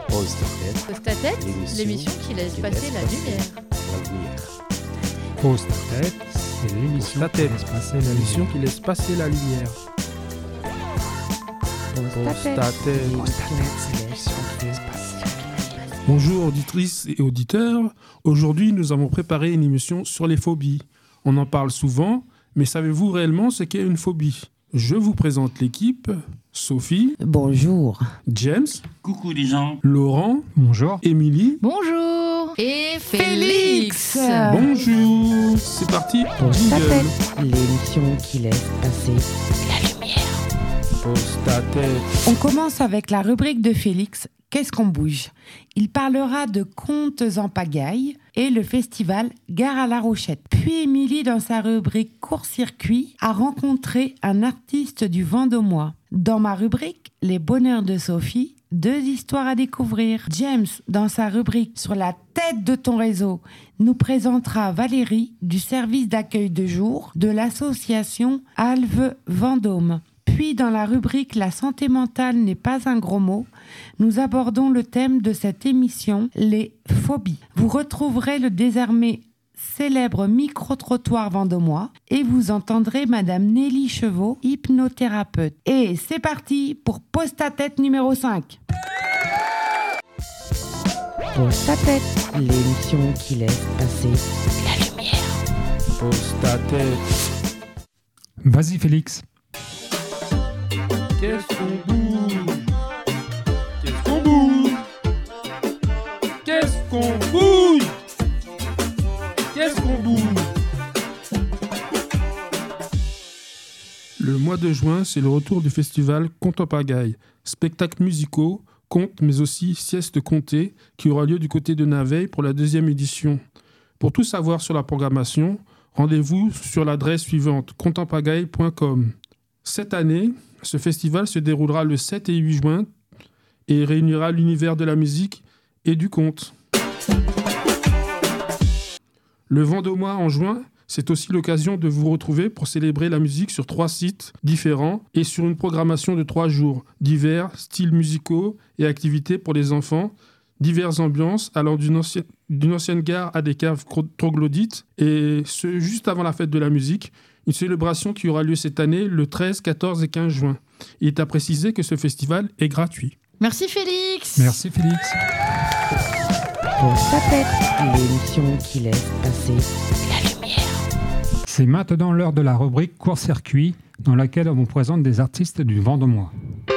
Pause ta tête, l'émission qui laisse passer la lumière. Pause ta tête, c'est l'émission qui laisse passer la l'émission qui laisse passer la lumière. Pause ta tête, c'est l'émission qui laisse passer la lumière. Bonjour auditrices et auditeurs. Aujourd'hui, nous avons préparé une émission sur les phobies. On en parle souvent, mais savez-vous réellement ce qu'est une phobie ? Je vous présente l'équipe. Sophie. Bonjour. James. Coucou les gens. Laurent. Bonjour. Émilie. Bonjour. Et Félix. Bonjour. C'est parti. Pause ta tête, l'émission qui laisse passer la lumière. Pause ta tête. On commence avec la rubrique de Félix. Qu'est-ce qu'on bouge ? Il parlera de contes en pagaille et le festival Gare à la Rochette. Puis Émilie, dans sa rubrique Court-circuit, a rencontré un artiste du Vendômois. Dans ma rubrique Les bonheurs de Sophie, 2 histoires à découvrir. James, dans sa rubrique Sur la tête de ton réseau, nous présentera Valérie du service d'accueil de jour de l'association Alve Vendôme. Puis, dans la rubrique « La santé mentale n'est pas un gros mot », nous abordons le thème de cette émission, les phobies. Vous retrouverez le désormais célèbre micro-trottoir vendômois et vous entendrez Madame Nelly Chevaux, hypnothérapeute. Et c'est parti pour Pose ta tête numéro 5. Pose ta tête, l'émission qui laisse passer la lumière. Pose ta tête. Vas-y Félix. Qu'est-ce qu'on bouge ? Qu'est-ce qu'on bouge ? Qu'est-ce qu'on bouge ? Qu'est-ce qu'on bouge ? Le mois de juin, c'est le retour du festival Contes en pagaille. Spectacles musicaux, contes, mais aussi sieste comté, qui aura lieu du côté de Naveil pour la 2e édition. Pour tout savoir sur la programmation, rendez-vous sur l'adresse suivante, contesenpagaille.com. Cette année, ce festival se déroulera le 7 et 8 juin et réunira l'univers de la musique et du conte. Le Vendômois en juin, c'est aussi l'occasion de vous retrouver pour célébrer la musique sur 3 sites différents et sur une programmation de 3 jours, divers styles musicaux et activités pour les enfants, diverses ambiances allant d'une ancienne gare à des caves troglodytes et ce juste avant la fête de la musique. Une célébration qui aura lieu cette année le 13, 14 et 15 juin. Il est à préciser que ce festival est gratuit. Merci Félix. Merci Félix. Pose ta tête, l'émission qui laisse passer la lumière. C'est maintenant l'heure de la rubrique Court-circuit, dans laquelle on vous présente des artistes du Vendômois.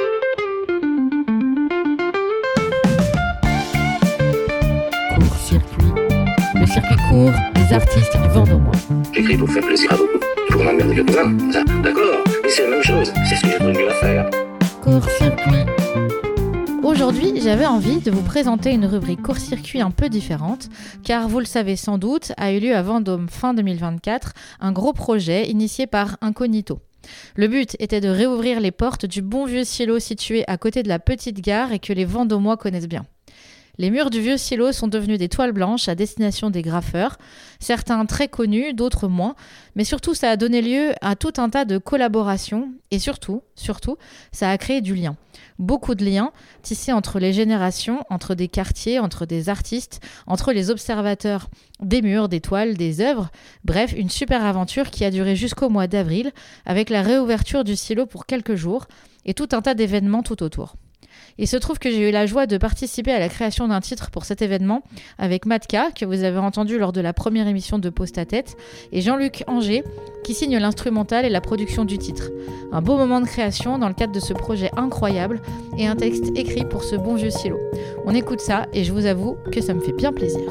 Court-circuit. Le circuit court des artistes du Vendômois. J'écris pour faire plaisir à beaucoup. Pour m'emmerder quelques-uns, ça, d'accord, mais c'est la même chose, c'est ce que j'ai trouvé mieux à faire. Court-circuit. Aujourd'hui, j'avais envie de vous présenter une rubrique court-circuit un peu différente, car vous le savez sans doute, a eu lieu à Vendôme fin 2024 un gros projet initié par Incognito. Le but était de réouvrir les portes du bon vieux silo situé à côté de la petite gare et que les Vendômois connaissent bien. Les murs du vieux silo sont devenus des toiles blanches à destination des graffeurs, certains très connus, d'autres moins, mais surtout ça a donné lieu à tout un tas de collaborations et surtout, ça a créé du lien. Beaucoup de liens tissés entre les générations, entre des quartiers, entre des artistes, entre les observateurs des murs, des toiles, des œuvres. Bref, une super aventure qui a duré jusqu'au mois d'avril avec la réouverture du silo pour quelques jours et tout un tas d'événements tout autour. Il se trouve que j'ai eu la joie de participer à la création d'un titre pour cet événement avec Matka, que vous avez entendu lors de la première émission de Pose ta tête, et Jean-Luc Anger, qui signe l'instrumental et la production du titre. Un beau moment de création dans le cadre de ce projet incroyable et un texte écrit pour ce bon vieux silo. On écoute ça et je vous avoue que ça me fait bien plaisir.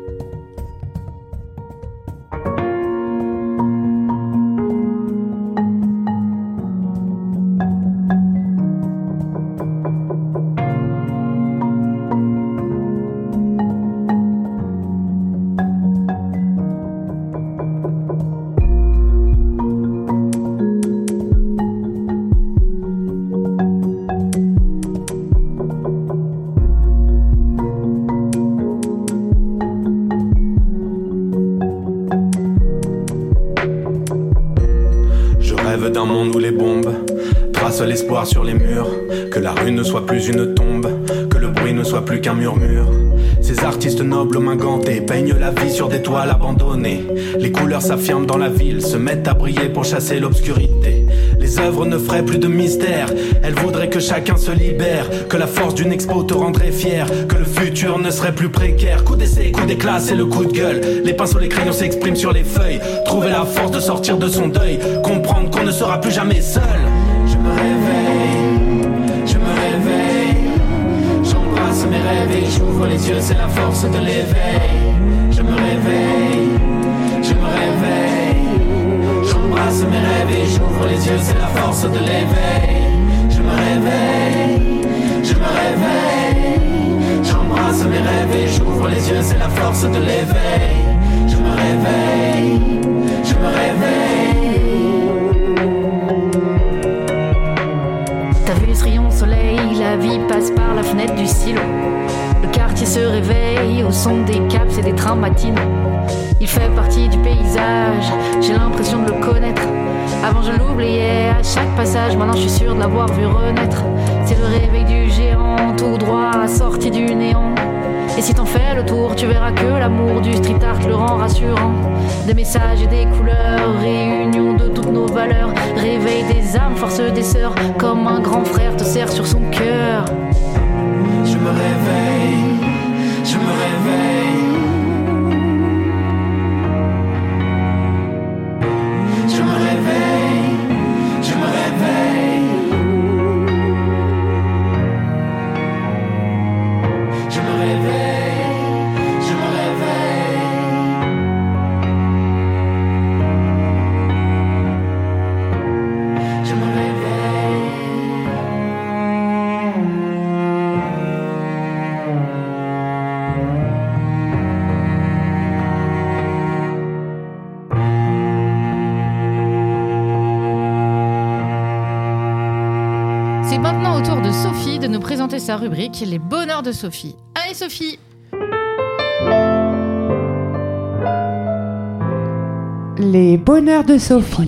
rêve d'un monde où les bombes tracent l'espoir sur les murs, que la rue ne soit plus une tombe, que le bruit ne ne soit plus qu'un murmure. Ces artistes nobles aux mains gantées peignent la vie sur des toiles abandonnées. Les couleurs s'affirment dans la ville, se mettent à briller pour chasser l'obscurité. Les œuvres ne feraient plus de mystère, elles voudraient que chacun se libère, que la force d'une expo te rendrait fier, que le futur ne serait plus précaire. Coup d'essai, coup d'éclat, c'est le coup de gueule. Les pinceaux, les crayons s'expriment sur les feuilles. Trouver la force de sortir de son deuil, comprendre qu'on ne sera plus jamais seul. Je me réveille, j'embrasse mes rêves et j'ouvre les yeux, c'est la force de l'éveil. Je me réveille, j'embrasse mes rêves et j'ouvre les yeux, c'est la force de l'éveil. Je me réveille, j'embrasse mes rêves et j'ouvre les yeux, c'est la force de l'éveil. Je me réveille. T'as vu ce rayon de soleil, la vie passe par la fenêtre du silo. Le quartier se réveille au son des caps et des trains matinaux. Il fait partie du paysage, j'ai l'impression de le connaître. Avant je l'oubliais à chaque passage, maintenant je suis sûr de l'avoir vu renaître. C'est le réveil du géant, tout droit sorti du néant. Et si t'en fais le tour, tu verras que l'amour du street art le rend rassurant. Des messages et des couleurs, réunion de toutes nos valeurs. Réveil des âmes, force des sœurs, comme un grand frère te serre sur son cœur. Je me réveille. Je me réveille. C'est maintenant au tour de Sophie de nous présenter sa rubrique Les bonheurs de Sophie. Allez Sophie! Les bonheurs de Sophie.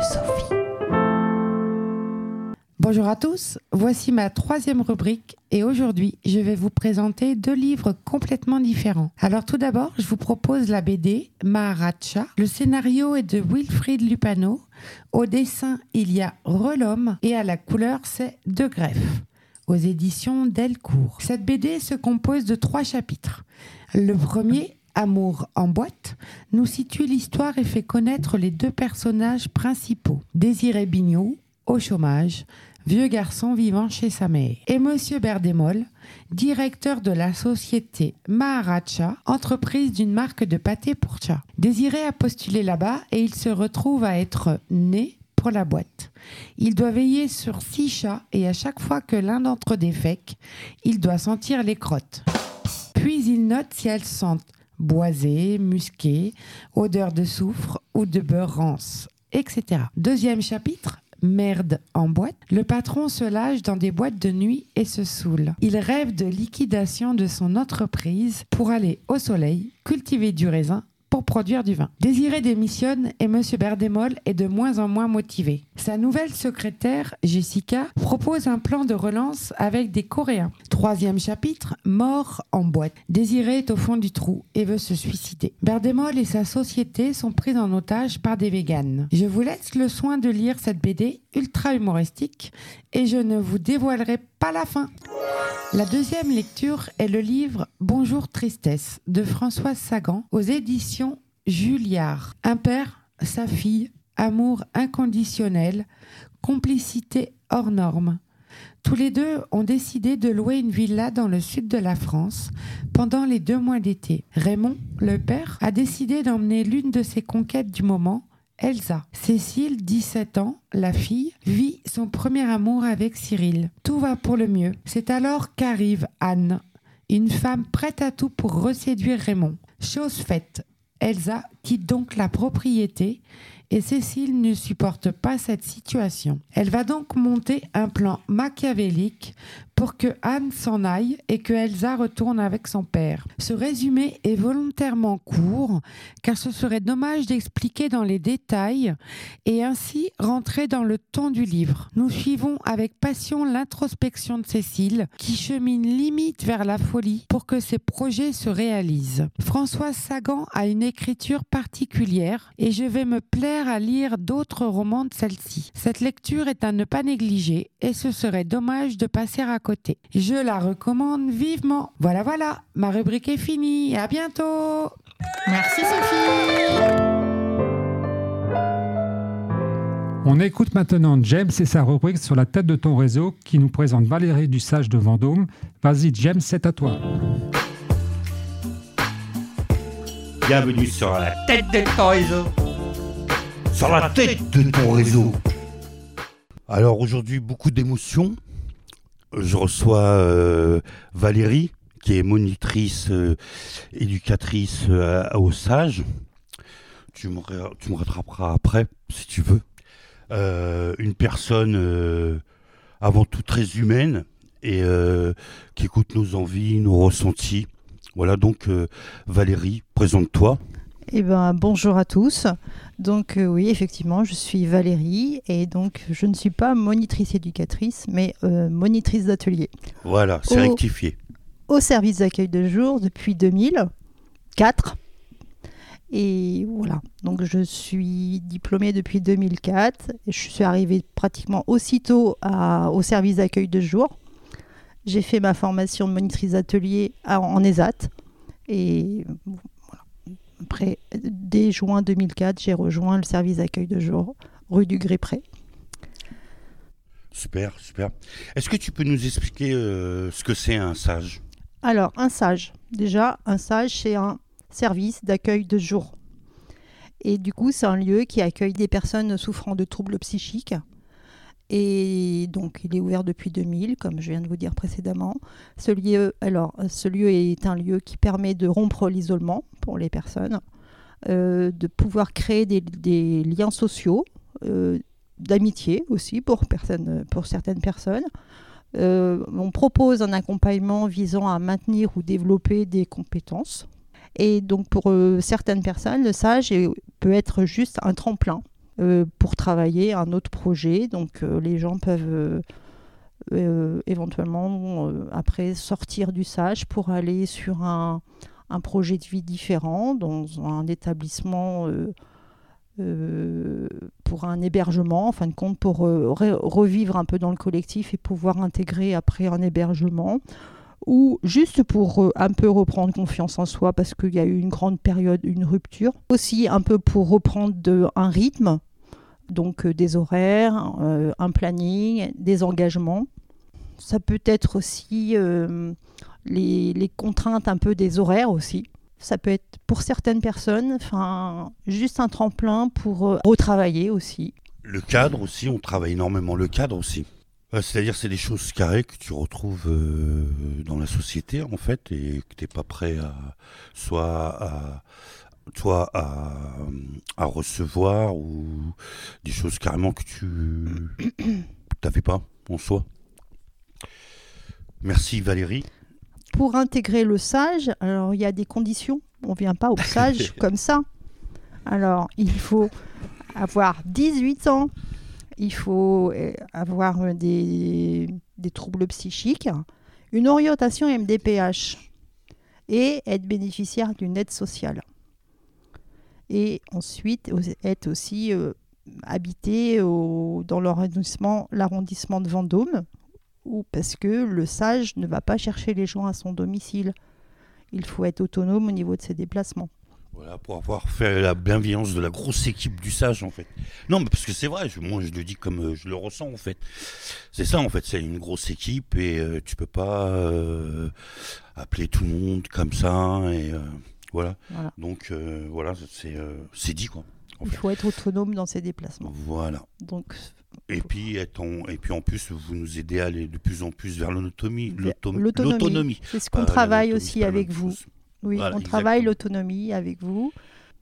Bonjour à tous, voici ma 3e rubrique et aujourd'hui je vais vous présenter 2 livres complètement différents. Alors tout d'abord je vous propose la BD Maharaja. Le scénario est de Wilfried Lupano, au dessin il y a Relhomme et à la couleur c'est De Greff, aux éditions Delcourt. Cette BD se compose de 3 chapitres. Le premier, Amour en boîte, nous situe l'histoire et fait connaître les 2 personnages principaux. Désiré Bignou, au chômage, vieux garçon vivant chez sa mère, et Monsieur Berdémol, directeur de la société Maharaja, entreprise d'une marque de pâté pour chat. Désiré a postulé là-bas et il se retrouve à être né pour la boîte. Il doit veiller sur 6 chats et à chaque fois que l'un d'entre eux défèque, il doit sentir les crottes. Puis il note si elles sentent boisées, musquées, odeur de soufre ou de beurre rance, etc. Deuxième chapitre, Merde en boîte. Le patron se lâche dans des boîtes de nuit et se saoule. Il rêve de liquidation de son entreprise pour aller au soleil, cultiver du raisin pour produire du vin. Désiré démissionne et Monsieur Berdémol est de moins en moins motivé. Sa nouvelle secrétaire, Jessica, propose un plan de relance avec des Coréens. 3e chapitre, Mort en boîte. Désiré est au fond du trou et veut se suicider. Berdémol et sa société sont pris en otage par des véganes. Je vous laisse le soin de lire cette BD ultra humoristique et je ne vous dévoilerai pas la fin. La 2e lecture est le livre Bonjour Tristesse de Françoise Sagan aux éditions Julliard. Un père, sa fille, amour inconditionnel, complicité hors norme. Tous les 2 ont décidé de louer une villa dans le sud de la France pendant les 2 mois d'été. Raymond, le père, a décidé d'emmener l'une de ses conquêtes du moment, Elsa. Cécile, 17 ans, la fille, vit son premier amour avec Cyril. Tout va pour le mieux. C'est alors qu'arrive Anne, une femme prête à tout pour reséduire Raymond. Chose faite, Elsa quitte donc la propriété Et Cécile ne supporte pas cette situation. Elle va donc monter un plan machiavélique pour que Anne s'en aille et que Elsa retourne avec son père. Ce résumé est volontairement court, car ce serait dommage d'expliquer dans les détails et ainsi rentrer dans le ton du livre. Nous suivons avec passion l'introspection de Cécile, qui chemine limite vers la folie pour que ses projets se réalisent. Françoise Sagan a une écriture particulière et je vais me plaire à lire d'autres romans de celle-ci. Cette lecture est à ne pas négliger et ce serait dommage de passer à côté. Je la recommande vivement. Voilà, ma rubrique est finie. À bientôt. Merci Sophie. On écoute maintenant James et sa rubrique sur la tête de ton réseau qui nous présente Valérie Dussage de Vendôme. Vas-y James, c'est à toi. Bienvenue sur la tête de ton réseau. Sur la tête de ton réseau. Alors aujourd'hui, beaucoup d'émotions. Je reçois Valérie, qui est monitrice, éducatrice au Sage. Tu me rattraperas après, si tu veux. Une personne avant tout très humaine et qui écoute nos envies, nos ressentis. Voilà, donc Valérie, présente-toi. Bonjour à tous. Donc oui, effectivement, je suis Valérie et donc je ne suis pas monitrice éducatrice, mais monitrice d'atelier. Voilà, c'est rectifié. Au service d'accueil de jour depuis 2004. Et voilà, donc je suis diplômée depuis 2004. Et je suis arrivée pratiquement aussitôt au service d'accueil de jour. J'ai fait ma formation de monitrice d'atelier en ESAT. Et voilà. Après, dès juin 2004, j'ai rejoint le service d'accueil de jour, rue du Grès-Pré. Super. Est-ce que tu peux nous expliquer ce que c'est un SAGE ? Alors, un SAGE. Déjà, un SAGE, c'est un service d'accueil de jour. Et du coup, c'est un lieu qui accueille des personnes souffrant de troubles psychiques. Et donc, il est ouvert depuis 2000, comme je viens de vous dire précédemment. Ce lieu est un lieu qui permet de rompre l'isolement pour les personnes, de pouvoir créer des liens sociaux, d'amitié aussi pour certaines personnes. On propose un accompagnement visant à maintenir ou développer des compétences. Et donc, pour certaines personnes, le SAGE peut être juste un tremplin pour travailler un autre projet. Donc les gens peuvent éventuellement après sortir du SAGE pour aller sur un projet de vie différent dans un établissement pour un hébergement, en fin de compte pour revivre un peu dans le collectif et pouvoir intégrer après un hébergement, ou juste pour un peu reprendre confiance en soi parce qu'il y a eu une grande période, une rupture. Aussi un peu pour reprendre un rythme, donc des horaires, un planning, des engagements. Ça peut être aussi les contraintes un peu des horaires aussi. Ça peut être pour certaines personnes, juste un tremplin pour retravailler aussi. Le cadre aussi, on travaille énormément le cadre aussi. C'est-à-dire c'est des choses carrées que tu retrouves dans la société en fait et que tu n'es pas prêt à recevoir ou des choses carrément que tu n'avais pas en soi. Merci Valérie. Pour intégrer le SAGE, alors il y a des conditions. On ne vient pas au SAGE comme ça. Alors il faut avoir 18 ans. Il faut avoir des troubles psychiques, une orientation MDPH et être bénéficiaire d'une aide sociale. Et ensuite, être aussi habité dans l'arrondissement de Vendôme, parce que le SAGE ne va pas chercher les gens à son domicile. Il faut être autonome au niveau de ses déplacements. Voilà, pour avoir fait la bienveillance de la grosse équipe du SAGE en fait. Non, mais parce que c'est vrai, moi je le dis comme je le ressens en fait. C'est ça en fait, c'est une grosse équipe et tu peux pas appeler tout le monde comme ça et voilà. Donc voilà, c'est dit quoi. Il faut être autonome dans ses déplacements. Voilà. Donc, et puis en plus, vous nous aidez à aller de plus en plus vers l'autonomie. C'est ce qu'on travaille aussi avec vous. Oui, voilà, on travaille l'autonomie avec vous.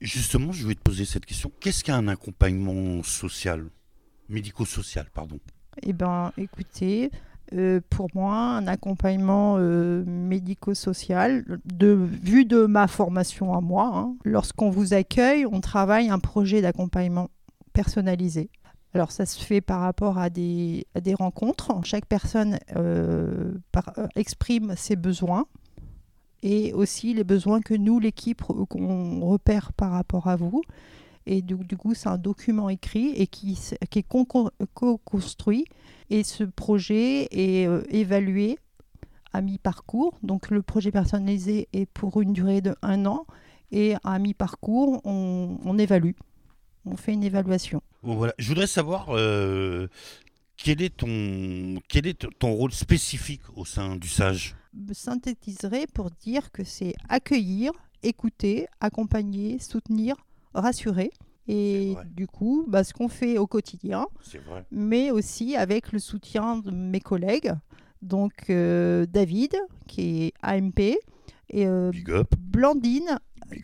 Justement, je vais te poser cette question. Qu'est-ce qu'un accompagnement social, médico-social, pardon? Eh bien, écoutez, pour moi, un accompagnement médico-social, vu de ma formation à moi, hein, lorsqu'on vous accueille, on travaille un projet d'accompagnement personnalisé. Alors, ça se fait par rapport à des rencontres. Chaque personne exprime ses besoins et aussi les besoins que nous, l'équipe, qu'on repère par rapport à vous. Et du coup, c'est un document écrit et qui est co-construit. Et ce projet est évalué à mi-parcours. Donc, le projet personnalisé est pour une durée de 1 an. Et à mi-parcours, on évalue. On fait une évaluation. Bon, voilà. Je voudrais savoir quel est ton rôle spécifique au sein du SAGE? Je synthétiserai pour dire que c'est accueillir, écouter, accompagner, soutenir, rassurer. Et du coup, ce qu'on fait au quotidien, mais aussi avec le soutien de mes collègues, donc David, qui est AMP, et Blandine,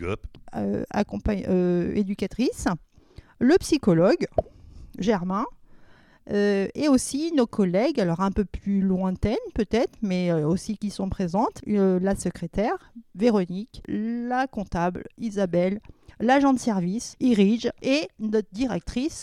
éducatrice, le psychologue, Germain, et aussi nos collègues, alors un peu plus lointaines peut-être, mais aussi qui sont présentes, la secrétaire, Véronique, la comptable, Isabelle, l'agent de service, Irige, et notre directrice,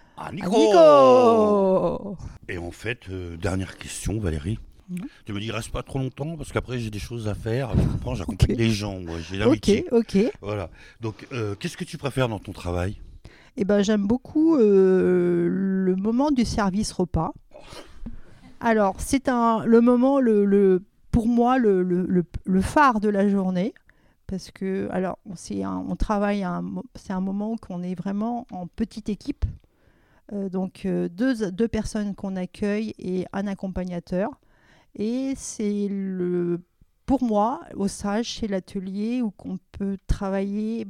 Nico. Et en fait, dernière question, Valérie. Tu me dis, reste pas trop longtemps, parce qu'après j'ai des choses à faire. Tu comprends, j'accompagne les gens, moi, j'ai l'amitié. Ok. Voilà. Donc, qu'est-ce que tu préfères dans ton travail? Eh ben, j'aime beaucoup le moment du service repas. Alors, c'est le moment, pour moi, le phare de la journée. Parce que, alors, on travaille, c'est un moment où on est vraiment en petite équipe. Donc, deux personnes qu'on accueille et un accompagnateur. Et c'est pour moi, au SAGE, c'est l'atelier où on peut travailler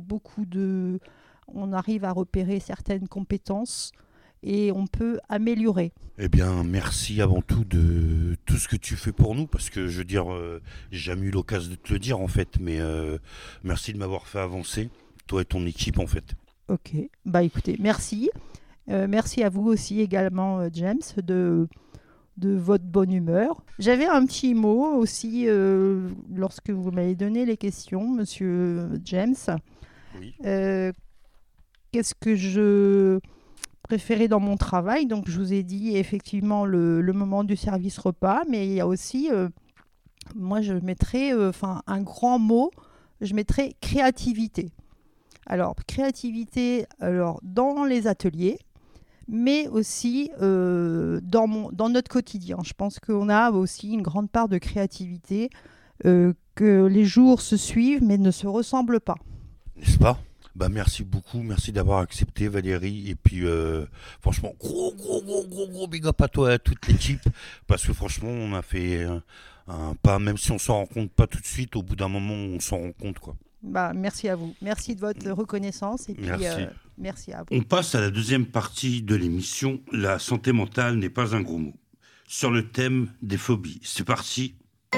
on arrive à repérer certaines compétences et on peut améliorer. Eh bien, merci avant tout de tout ce que tu fais pour nous, parce que je veux dire, j'ai jamais eu l'occasion de te le dire en fait, mais merci de m'avoir fait avancer, toi et ton équipe en fait. Ok, écoutez, merci. Merci à vous aussi également, James, de votre bonne humeur. J'avais un petit mot aussi lorsque vous m'avez donné les questions, monsieur James. Oui. Qu'est-ce que je préférais dans mon travail? Donc, je vous ai dit effectivement le moment du service repas, mais il y a aussi, moi je mettrais un grand mot, je mettrais créativité. Alors, créativité dans les ateliers, mais aussi dans notre quotidien. Je pense qu'on a aussi une grande part de créativité, que les jours se suivent mais ne se ressemblent pas. N'est-ce pas? Merci beaucoup, merci d'avoir accepté Valérie, et puis franchement gros big up à toi et à toute l'équipe, parce que franchement on a fait un pas, même si on s'en rend compte pas tout de suite, au bout d'un moment on s'en rend compte quoi. Merci à vous, merci de votre reconnaissance, et puis merci à vous. On passe à la deuxième partie de l'émission, la santé mentale n'est pas un gros mot, sur le thème des phobies. C'est parti.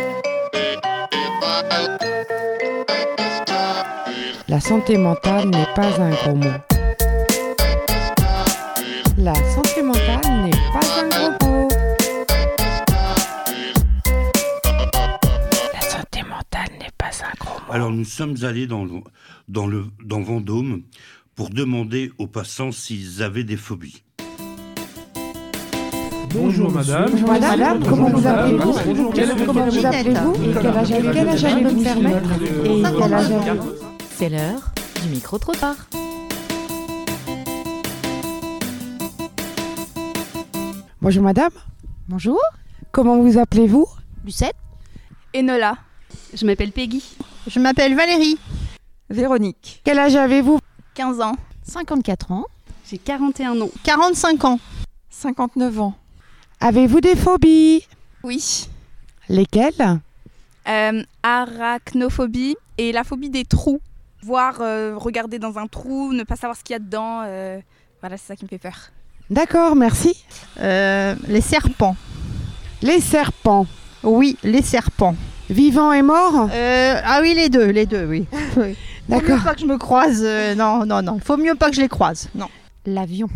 La santé mentale n'est pas un gros mot. La santé mentale n'est pas un gros mot. La santé mentale n'est pas un gros mot. Alors nous sommes allés dans Vendôme pour demander aux passants s'ils avaient des phobies. Bonjour madame. Bonjour madame, comment vous appelez-vous? Comment vous appelez-vous? Et quel âge avez-vous, permettre? Et quel âge avez-vous? C'est l'heure du micro-trottoir. Bonjour madame. Bonjour. Comment vous appelez-vous? Lucette. Enola. Je m'appelle Peggy. Je m'appelle Valérie. Véronique. Quel âge avez-vous? 15 ans. 54 ans. J'ai 41 ans. 45 ans. 59 ans. Avez-vous des phobies? Oui. Lesquelles? Arachnophobie et la phobie des trous. Voir, regarder dans un trou, ne pas savoir ce qu'il y a dedans. Voilà, c'est ça qui me fait peur. D'accord, merci. Les serpents. Les serpents. Oui, les serpents. Vivants et morts? Ah oui, les deux, oui. D'accord. Faut mieux pas que je me croise. Non. Faut mieux pas que je les croise. Non. L'avion.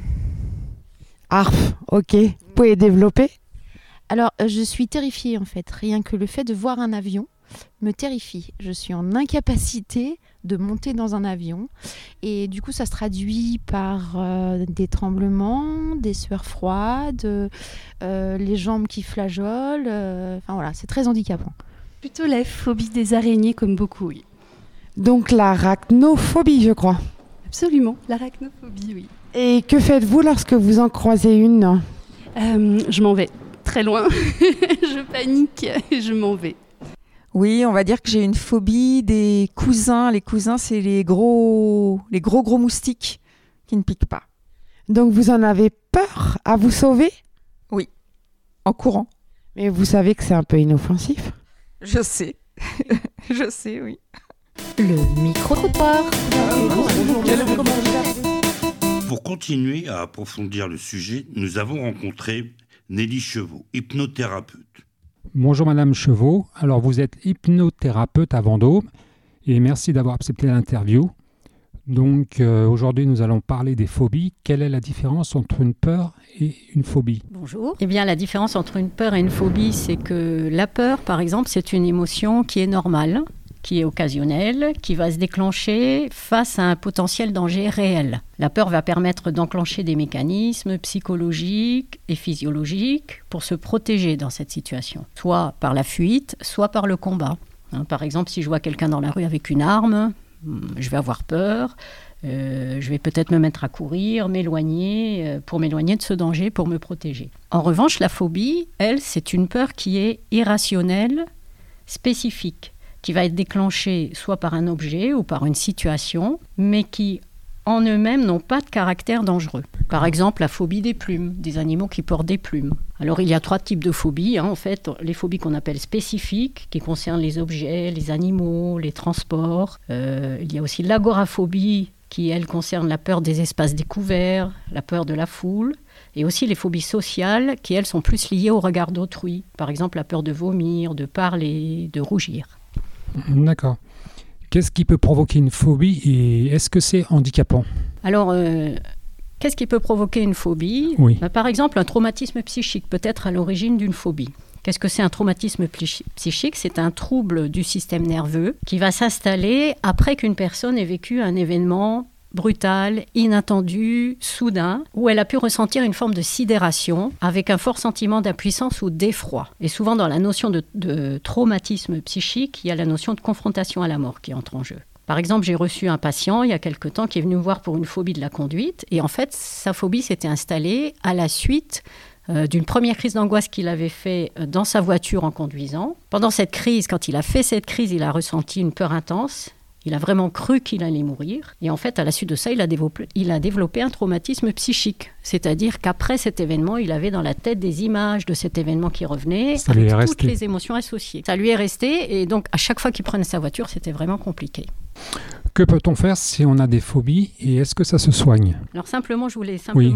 Ok. Vous pouvez développer? Alors, je suis terrifiée en fait. Rien que le fait de voir un avion me terrifie. Je suis en incapacité de monter dans un avion. Et du coup, ça se traduit par des tremblements, des sueurs froides, les jambes qui flageolent. Enfin voilà, c'est très handicapant. Plutôt la phobie des araignées comme beaucoup, oui. Donc l'arachnophobie, je crois. Absolument, l'arachnophobie, oui. Et que faites-vous lorsque vous en croisez une? Je m'en vais très loin. Je panique et je m'en vais. Oui, on va dire que j'ai une phobie des cousins. Les cousins, c'est les gros moustiques qui ne piquent pas. Donc vous en avez peur à vous sauver? Oui, en courant. Mais vous savez que c'est un peu inoffensif. Je sais, je sais, oui. Le micro-trottoir. Pour continuer à approfondir le sujet, nous avons rencontré Nelly Chevaux, hypnothérapeute. Bonjour Madame Chevaux, alors vous êtes hypnothérapeute à Vendôme et merci d'avoir accepté l'interview. Donc aujourd'hui nous allons parler des phobies. Quelle est la différence entre une peur et une phobie? Bonjour. Eh bien la différence entre une peur et une phobie, c'est que la peur par exemple c'est une émotion qui est normale, qui est occasionnelle, qui va se déclencher face à un potentiel danger réel. La peur va permettre d'enclencher des mécanismes psychologiques et physiologiques pour se protéger dans cette situation, soit par la fuite, soit par le combat. Par exemple, si je vois quelqu'un dans la rue avec une arme, je vais avoir peur, je vais peut-être me mettre à courir, m'éloigner, pour m'éloigner de ce danger, pour me protéger. En revanche, la phobie, elle, c'est une peur qui est irrationnelle, spécifique, qui va être déclenchée soit par un objet ou par une situation, mais qui, en eux-mêmes, n'ont pas de caractère dangereux. Par exemple, la phobie des plumes, des animaux qui portent des plumes. Alors, il y a 3 types de phobies. En fait, les phobies qu'on appelle spécifiques, qui concernent les objets, les animaux, les transports. Il y a aussi l'agoraphobie, qui, elle, concerne la peur des espaces découverts, la peur de la foule. Et aussi les phobies sociales, qui, elles, sont plus liées au regard d'autrui. Par exemple, la peur de vomir, de parler, de rougir. D'accord. Qu'est-ce qui peut provoquer une phobie et est-ce que c'est handicapant? Alors, qu'est-ce qui peut provoquer une phobie? Oui. Par exemple, un traumatisme psychique peut être à l'origine d'une phobie. Qu'est-ce que c'est un traumatisme psychique? C'est un trouble du système nerveux qui va s'installer après qu'une personne ait vécu un événement brutal, inattendu, soudain, où elle a pu ressentir une forme de sidération avec un fort sentiment d'impuissance ou d'effroi. Et souvent dans la notion de traumatisme psychique, il y a la notion de confrontation à la mort qui entre en jeu. Par exemple, j'ai reçu un patient il y a quelque temps qui est venu me voir pour une phobie de la conduite et en fait, sa phobie s'était installée à la suite d'une première crise d'angoisse qu'il avait fait dans sa voiture en conduisant. Pendant cette crise, quand il a fait cette crise, il a ressenti une peur intense. Il a vraiment cru qu'il allait mourir. Et en fait, à la suite de ça, il a développé un traumatisme psychique. C'est-à-dire qu'après cet événement, il avait dans la tête des images de cet événement qui revenait, avec toutes les émotions associées. Ça lui est resté, et donc à chaque fois qu'il prenait sa voiture, c'était vraiment compliqué. Que peut-on faire si on a des phobies et est-ce que ça se soigne? Alors simplement, je voulais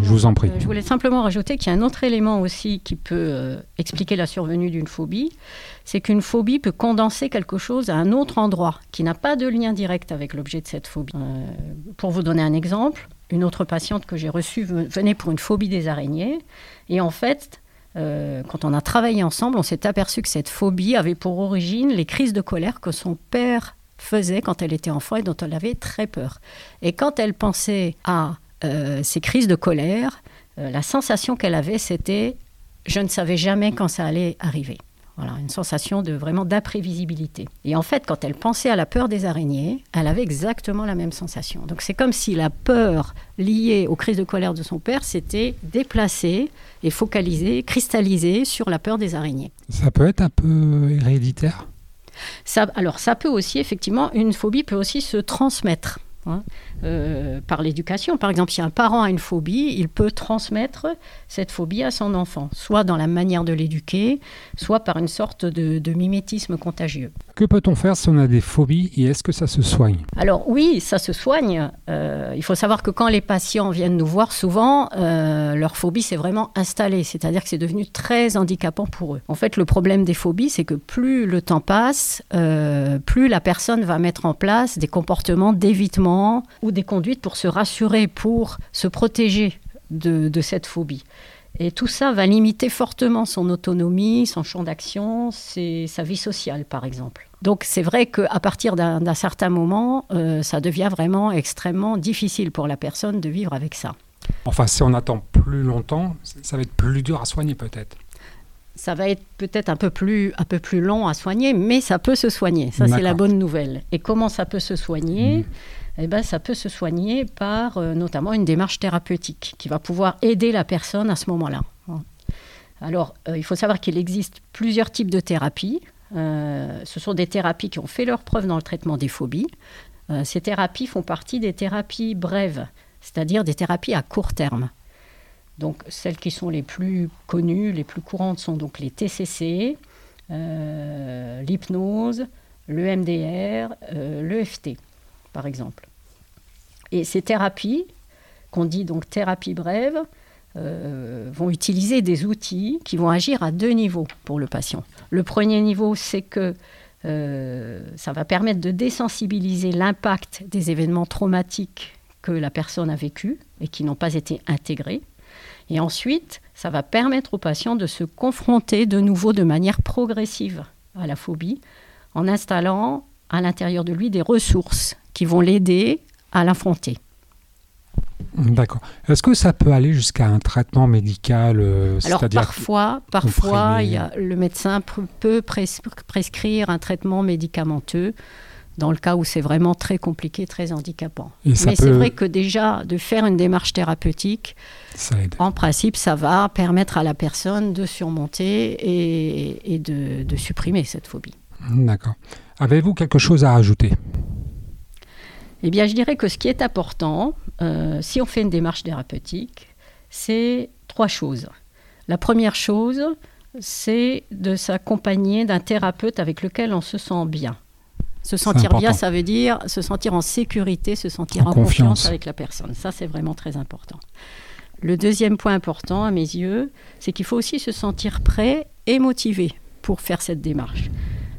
simplement rajouter qu'il y a un autre élément aussi qui peut expliquer la survenue d'une phobie, c'est qu'une phobie peut condenser quelque chose à un autre endroit qui n'a pas de lien direct avec l'objet de cette phobie. Pour vous donner un exemple, une autre patiente que j'ai reçue venait pour une phobie des araignées et en fait, quand on a travaillé ensemble, on s'est aperçu que cette phobie avait pour origine les crises de colère que son père faisait quand elle était enfant et dont elle avait très peur. Et quand elle pensait à ces crises de colère, la sensation qu'elle avait, c'était « je ne savais jamais quand ça allait arriver ». Voilà, une sensation vraiment d'imprévisibilité. Et en fait, quand elle pensait à la peur des araignées, elle avait exactement la même sensation. Donc c'est comme si la peur liée aux crises de colère de son père s'était déplacée et focalisée, cristallisée sur la peur des araignées. Ça peut être un peu héréditaire? Ça peut aussi, effectivement, une phobie peut aussi se transmettre par l'éducation. Par exemple, si un parent a une phobie, il peut transmettre cette phobie à son enfant, soit dans la manière de l'éduquer, soit par une sorte de mimétisme contagieux. Que peut-on faire si on a des phobies et est-ce que ça se soigne ? Alors oui, ça se soigne. Il faut savoir que quand les patients viennent nous voir, souvent, leur phobie s'est vraiment installée. C'est-à-dire que c'est devenu très handicapant pour eux. En fait, le problème des phobies, c'est que plus le temps passe, plus la personne va mettre en place des comportements d'évitement ou des conduites pour se rassurer, pour se protéger de cette phobie. Et tout ça va limiter fortement son autonomie, son champ d'action, sa vie sociale, par exemple. Donc, c'est vrai qu'à partir d'un certain moment, ça devient vraiment extrêmement difficile pour la personne de vivre avec ça. Enfin, si on attend plus longtemps, ça va être plus dur à soigner peut-être. Ça va être peut-être un peu plus long à soigner, mais ça peut se soigner. Ça, c'est la bonne nouvelle. Et comment ça peut se soigner ? Eh ben, ça peut se soigner par notamment une démarche thérapeutique qui va pouvoir aider la personne à ce moment-là. Alors, il faut savoir qu'il existe plusieurs types de thérapies. Ce sont des thérapies qui ont fait leur preuve dans le traitement des phobies. Ces thérapies font partie des thérapies brèves, c'est-à-dire des thérapies à court terme. Donc, celles qui sont les plus connues, les plus courantes sont donc les TCC, l'hypnose, le MDR, l'EFT, par exemple. Et ces thérapies, qu'on dit donc thérapies brèves, vont utiliser des outils qui vont agir à 2 niveaux pour le patient. Le premier niveau, c'est que ça va permettre de désensibiliser l'impact des événements traumatiques que la personne a vécus et qui n'ont pas été intégrés. Et ensuite, ça va permettre au patient de se confronter de nouveau de manière progressive à la phobie en installant à l'intérieur de lui des ressources qui vont l'aider à l'affronter. D'accord. Est-ce que ça peut aller jusqu'à un traitement médical Alors parfois le médecin peut prescrire un traitement médicamenteux dans le cas où c'est vraiment très compliqué, très handicapant. Mais c'est vrai que déjà, de faire une démarche thérapeutique, en principe, ça va permettre à la personne de surmonter et de supprimer cette phobie. D'accord. Avez-vous quelque chose à ajouter ? Eh bien, je dirais que ce qui est important, si on fait une démarche thérapeutique, c'est 3 choses. La première chose, c'est de s'accompagner d'un thérapeute avec lequel on se sent bien. Se sentir bien, ça veut dire se sentir en sécurité, se sentir en confiance avec la personne. Ça, c'est vraiment très important. Le deuxième point important, à mes yeux, c'est qu'il faut aussi se sentir prêt et motivé pour faire cette démarche. Pourquoi ?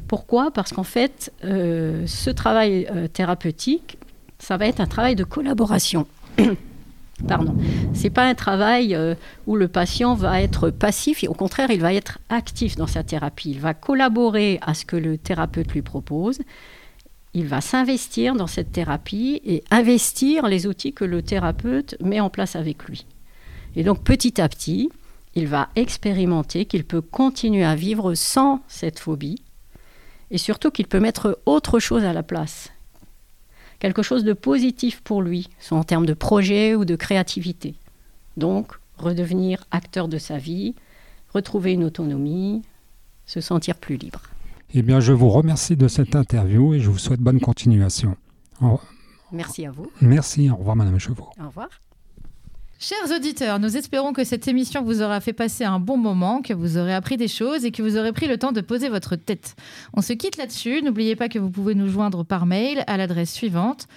Parce qu'en fait, ce travail thérapeutique, ça va être un travail de collaboration. Pardon. C'est pas un travail où le patient va être passif, et au contraire, il va être actif dans sa thérapie. Il va collaborer à ce que le thérapeute lui propose. Il va s'investir dans cette thérapie et investir les outils que le thérapeute met en place avec lui. Et donc, petit à petit, il va expérimenter qu'il peut continuer à vivre sans cette phobie et surtout qu'il peut mettre autre chose à la place. Quelque chose de positif pour lui, soit en termes de projet ou de créativité. Donc, redevenir acteur de sa vie, retrouver une autonomie, se sentir plus libre. Eh bien, je vous remercie de cette interview et je vous souhaite bonne continuation. Merci à vous. Merci, au revoir Madame Chevaux. Au revoir. Chers auditeurs, nous espérons que cette émission vous aura fait passer un bon moment, que vous aurez appris des choses et que vous aurez pris le temps de poser votre tête. On se quitte là-dessus. N'oubliez pas que vous pouvez nous joindre par mail à l'adresse suivante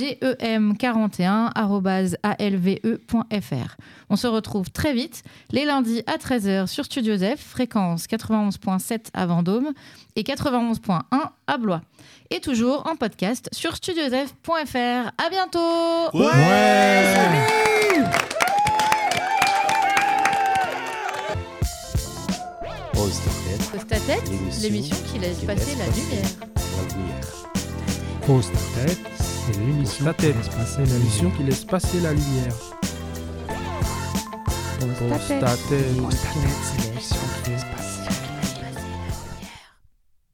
gem41@alve.fr. On se retrouve très vite les lundis à 13h sur Studio Zef, fréquence 91.7 à Vendôme et 91.1 à Blois. Et toujours en podcast sur studiozef.fr. À bientôt. Ouais. Pause ta tête, l'émission qui laisse passer la lumière. Pause ta tête, c'est l'émission qui laisse passer la l'émission qui laisse passer la lumière. Pause ta tête, c'est l'émission qui laisse